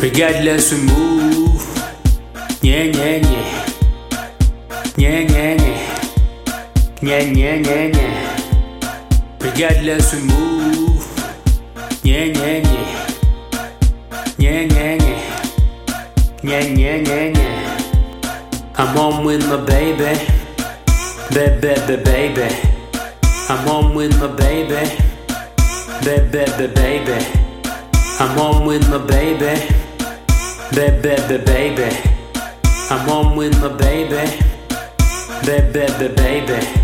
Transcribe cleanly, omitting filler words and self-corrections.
Regardless we move. Yeah, yeah, yeah. Yeah, yeah, yeah. Yeah, yeah, yeah, yeah. Regardless we move. Yeah, yeah, yeah. Yeah, yeah, yeah. Yeah, yeah, yeah, yeah. I'm home with my baby. Baby. I'm home with my baby. Baby. I'm home with my baby. Baby. I'm home with my baby. Baby.